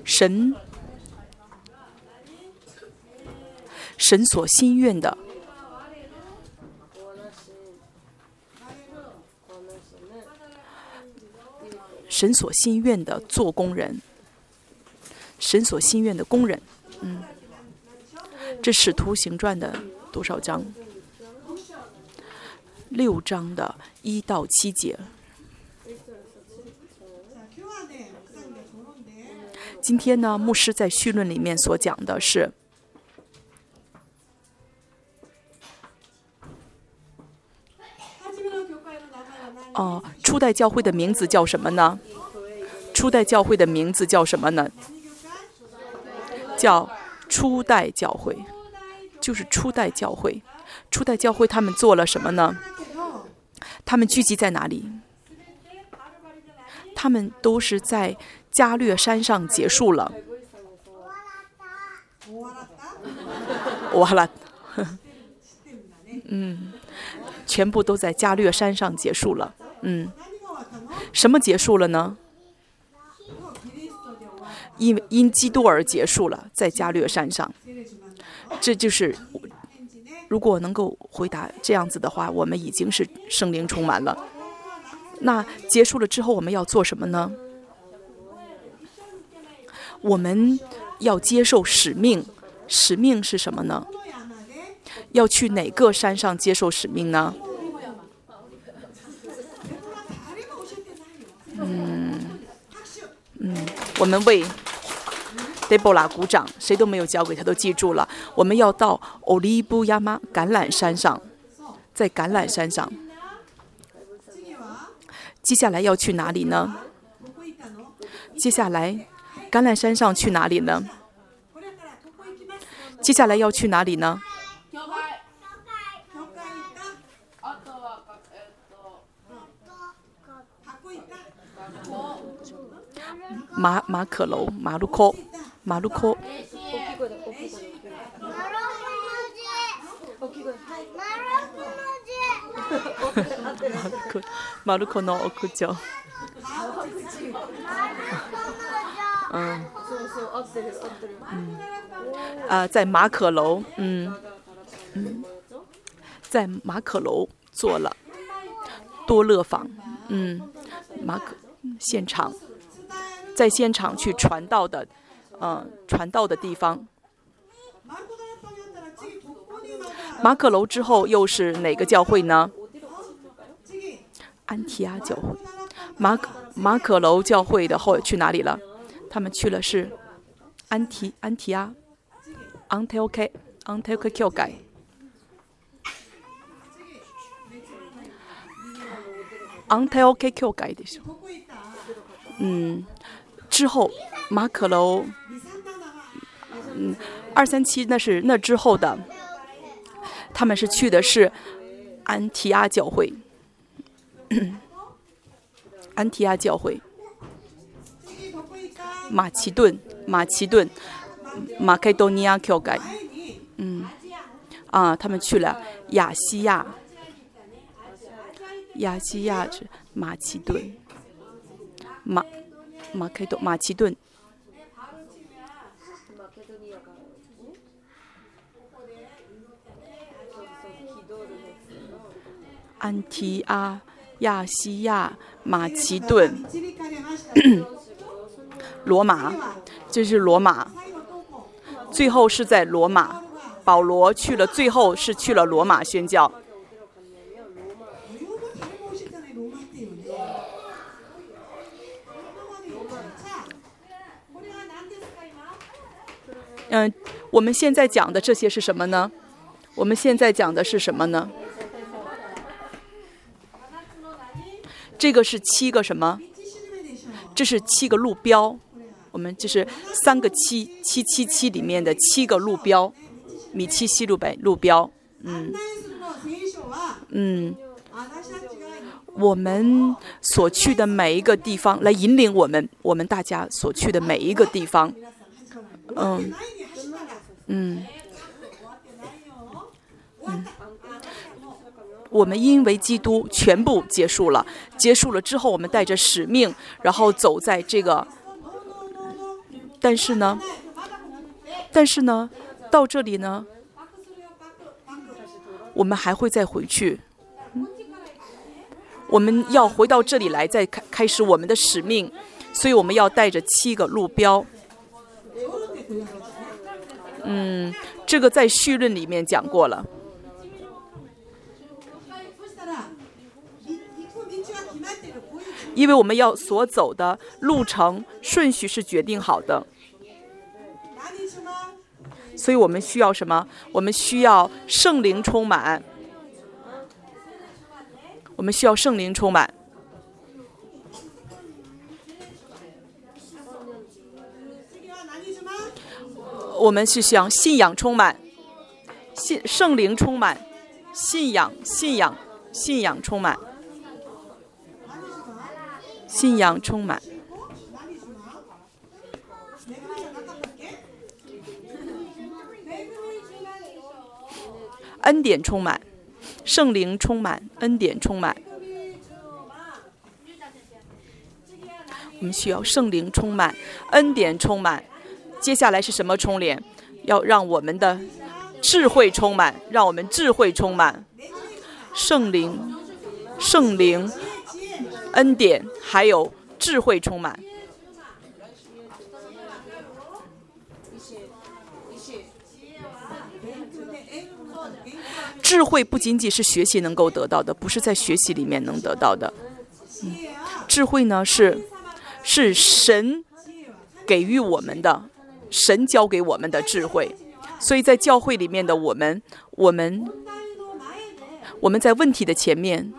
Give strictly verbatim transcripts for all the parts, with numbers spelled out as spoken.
神神所心愿的，神所心愿的做工人，神所心愿的工人。嗯，这使徒行传的多少章？六章的一到七节。今天呢，牧师在绪论里面所讲的是，哦、呃，初代教会的名字叫什么呢？初代教会的名字叫什么呢？叫初代教会，就是初代教会。初代教会他们做了什么呢？他们聚集在哪里？他们都是在加略山上结束了。哇啦，嗯，全部都在加略山上结束了。嗯，什么结束了呢？因因基督而结束了，在加略山上。这就是，如果能够回答这样子的话，我们已经是圣灵充满了。那结束了之后，我们要做什么呢？我们要接受使命。使命是什么呢？要去哪个山上接受使命呢？嗯嗯，我们为 Deborah 鼓掌，谁都没有教给他，都记住了。我们要到 Olive 亚玛橄榄山上，在橄榄山上。接下来要去哪里呢？接下来橄榄山上去哪里呢？接下来要去哪里呢？马马可楼，马路口，马路口。马路口の屋上。嗯，嗯，啊，在马可楼，嗯嗯，在马可楼做了多乐坊，嗯，马可现场，在现场去传道的，呃，传道的地方。马可楼之后又是哪个教会呢？安提阿教会。马可马可楼教会的后去哪里了？他们去了是安提安提阿，安提オケ安提オケ教会。安提オケ教会でしょ。嗯，之后马可楼，嗯，二三七那是那之后的，他们是去的是安提阿教会。安提阿教会，马其顿，马其顿，马开多尼亚教会，嗯，啊，他们去了亚细亚，亚细亚是马其顿，马马开多马其顿，安提阿。亚细亚、马其顿、罗马，这是罗马。最后是在罗马，保罗去了，最后是去了罗马宣教。嗯，我们现在讲的这些是什么呢？我们现在讲的是什么呢？这个是七个什么？这是七个路标。我们这是三个七七七七里面的七个路标，米七西路北路标。嗯嗯，我们所去的每一个地方，来引领我们，我们大家所去的每一个地方。嗯嗯嗯。我们因为基督全部结束了，结束了之后，我们带着使命，然后走在这个， 但是呢，但是呢，到这里呢，我们还会再回去。我们要回到这里来，再开开始我们的使命，所以我们要带着七个路标。嗯，这个在绪论里面讲过了。因为我们要所走的路程顺序是决定好的，所以我们需要什么？我们需要圣灵充满。我们需要圣灵充满。我们是想信仰充满，信圣灵充满，信仰信仰信仰充满，信仰充满。恩典充满，圣灵充满，恩典充满。我们需要圣灵充满，恩典充满。接下来是什么充脸？要让我们的智慧充满，让我们智慧充满。圣灵、圣灵、恩典，还有智慧充满。智慧不仅仅是学习能够得到的，不是在学习里面能得到的。嗯、智慧呢是是神给予我们的，神教给我们的智慧。所以在教会里面的我们，我们我们在问题的前面，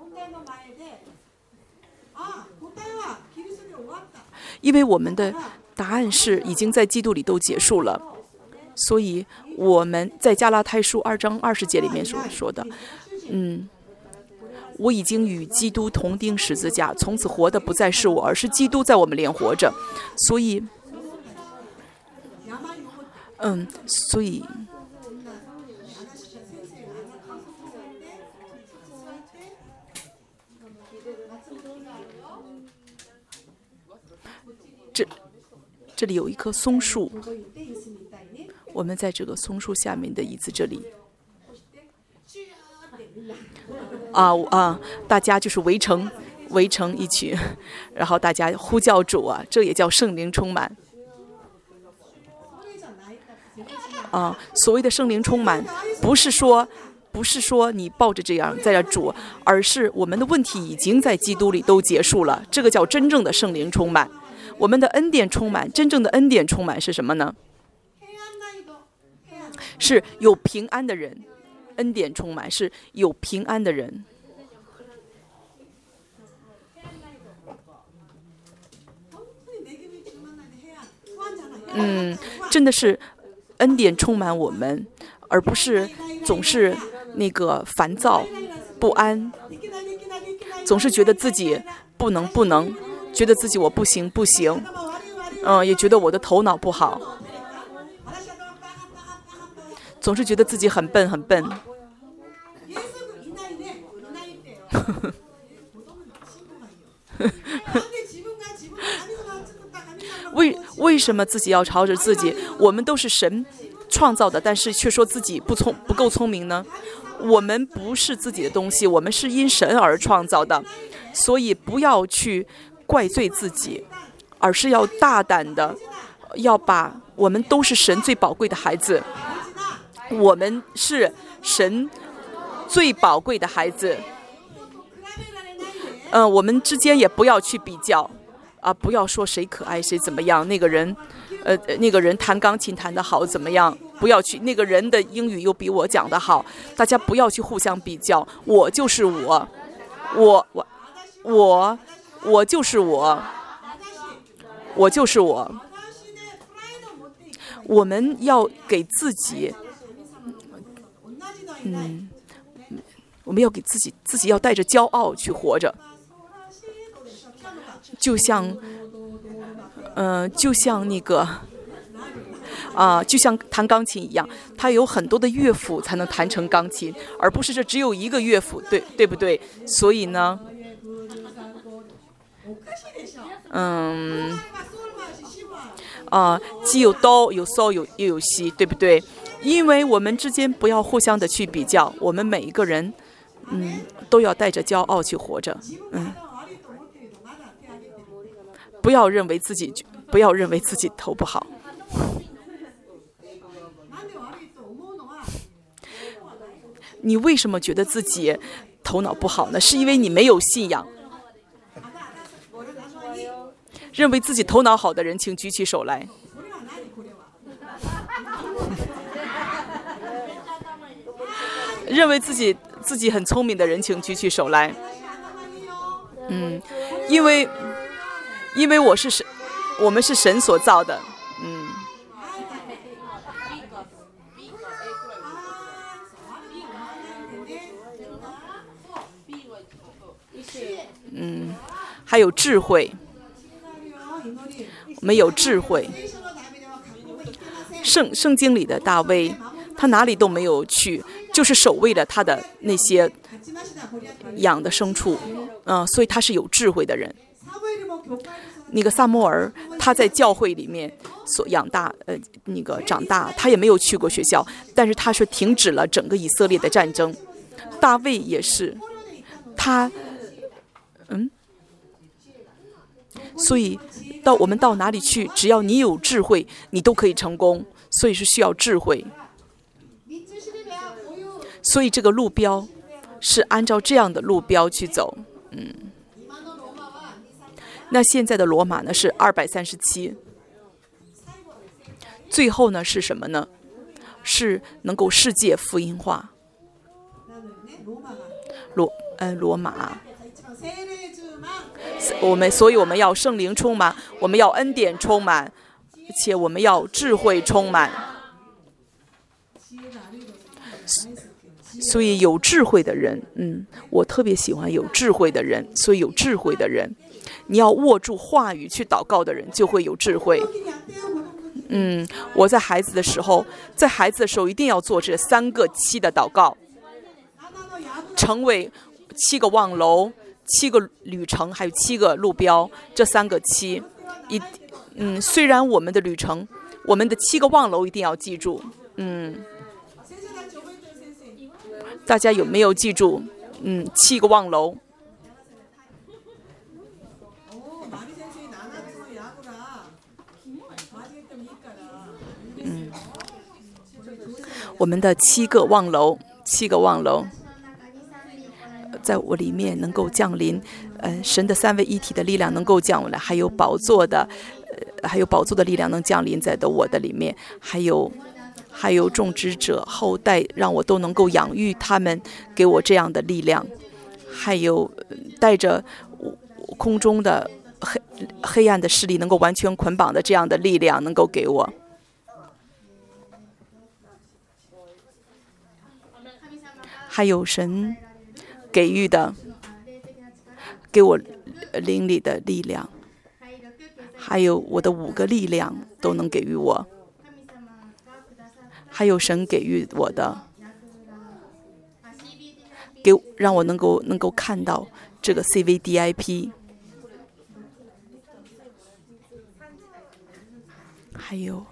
因为我们的答案是已经在基督里都结束了。所以我们在加拉太书二章二十节里面所说的，嗯，我已经与基督同钉十字架，从此活的不再是我，而是基督在我们里活着。所以，嗯，所以，这这里有一棵松树。我们在这个松树下面的椅子这里，啊啊，大家就是围成围成一群，然后大家呼叫主啊，这也叫圣灵充满。啊，所谓的圣灵充满，不是说不是说你抱着这样在这主，而是我们的问题已经在基督里都结束了，这个叫真正的圣灵充满。我们的恩典充满，真正的恩典充满是什么呢？是有平安的人，恩典充满是有平安的人。嗯，真的是恩典充满我们，而不是总是那个烦躁、不安，总是觉得自己不能不能，觉得自己我不行不行，嗯，也觉得我的头脑不好。总是觉得自己很笨很笨。为为什么自己要朝着自己？我们都是神创造的，但是却说自己不聪不够聪明呢？我们不是自己的东西，我们是因神而创造的，所以不要去怪罪自己，而是要大胆的，要把我们都是神最宝贵的孩子。我们是神最宝贵的孩子，嗯、呃，我们之间也不要去比较，啊，不要说谁可爱谁怎么样，那个人，呃，那个人弹钢琴弹得好怎么样？不要去，那个人的英语又比我讲得好，大家不要去互相比较。我就是我，我我我我就是我，我就是我。我们要给自己。嗯，我们要给自己，自己要带着骄傲去活着，就像，嗯、呃，就像那个，啊、呃，就像弹钢琴一样，它有很多的乐府才能弹成钢琴，而不是这只有一个乐府，对对不对？所以呢，嗯， 啊、呃，既有都有搜有又有西，对不对？因为我们之间不要互相的去比较，我们每一个人，嗯，都要带着骄傲去活着，嗯，不要认为自己不要认为自己头不好。你为什么觉得自己头脑不好呢？是因为你没有信仰。认为自己头脑好的人，请举起手来。认为自己自己很聪明的人，请举起手来。嗯，因为因为我是神，我们是神所造的。嗯。嗯，还有智慧，我们有智慧。圣圣经里的大卫，他哪里都没有去，就是守卫了他的那些养的牲畜，嗯、呃，所以他是有智慧的人。那个撒母耳，他在教会里面所养大，呃，那个长大，他也没有去过学校，但是他是停止了整个以色列的战争。大卫也是，他。嗯，所以到我们到哪里去，只要你有智慧，你都可以成功。所以是需要智慧。所以这个路标是按照这样的路标去走。嗯，那现在的罗马呢是二百三十七。最后呢是什么呢？是能够世界福音化。罗嗯罗马。我们，所以我们要圣灵充满，我们要恩典充满，而且我们要智慧充满。所以有智慧的人，嗯，我特别喜欢有智慧的人。所以有智慧的人，你要握住话语去祷告的人，就会有智慧。嗯，我在孩子的时候，在孩子的时候一定要做这三个七的祷告，成为七个望楼。七个旅程，还有七个路标，这三个七，一，嗯，虽然我们的旅程，我们的七个望楼一定要记住，嗯，大家有没有记住？嗯，七个望楼。嗯，我们的七个望楼，七个望楼。在我里面能够降临，呃，神的三位一体的力量能够降临，还有宝座的，呃，还有宝座的力量能降临在的我的里面，还有，还有种植者后代，让我都能够养育他们，给我这样的力量，还有带着空中的黑黑暗的势力能够完全捆绑的这样的力量，能够给我。还有神给予的，给我灵里的力量，还有我的五个力量都能给予我，还有神给予我的，给让我能够能够看到这个 C V D I P， 还有。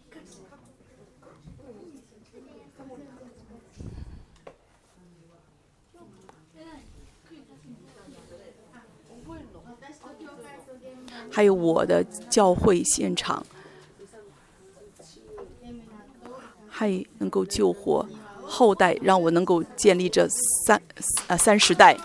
还有我的教会现场，还能够救活后代，让我能够建立这三呃三十代。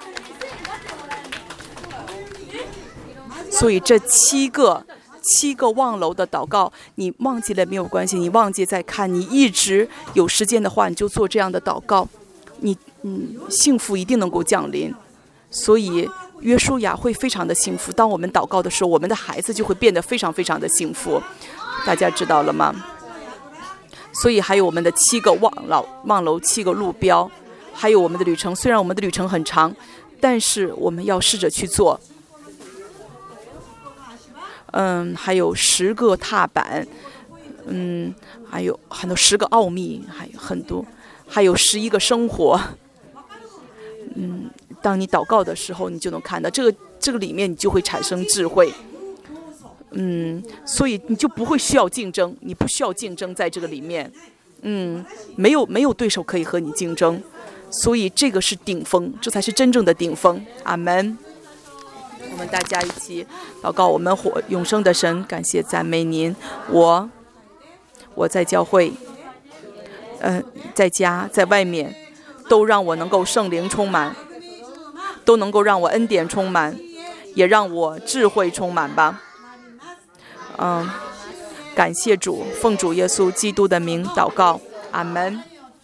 所以这七个七个望楼的祷告，你忘记了没有关系，你忘记再看，你一直有时间的话，你就做这样的祷告，你嗯幸福一定能够降临。所以。约书亚会非常的幸福，当我们祷告的时候，我们的孩子就会变得非常非常的幸福，大家知道了吗？所以还有我们的七个望楼望楼七个路标，还有我们的旅程，虽然我们的旅程很长，但是我们要试着去做。嗯，还有十个踏板，嗯，还有很多十个奥秘，还有很多，还有十一个生活。嗯，当你祷告的时候，你就能看到这个这个里面，你就会产生智慧。 嗯，所以你就不会需要竞争，你不需要竞争在这个里面，嗯，没有没有对手可以和你竞争，所以这个是顶峰，这才是真正的顶峰。阿门。我们大家一起祷告，我们活永生的神，感谢赞美您。我我在教会，呃，在家，在外面，都让我能够圣灵充满，都能够让我恩典充满，也让我智慧充满吧。嗯，感谢主，奉主耶稣基督的名祷告，阿门。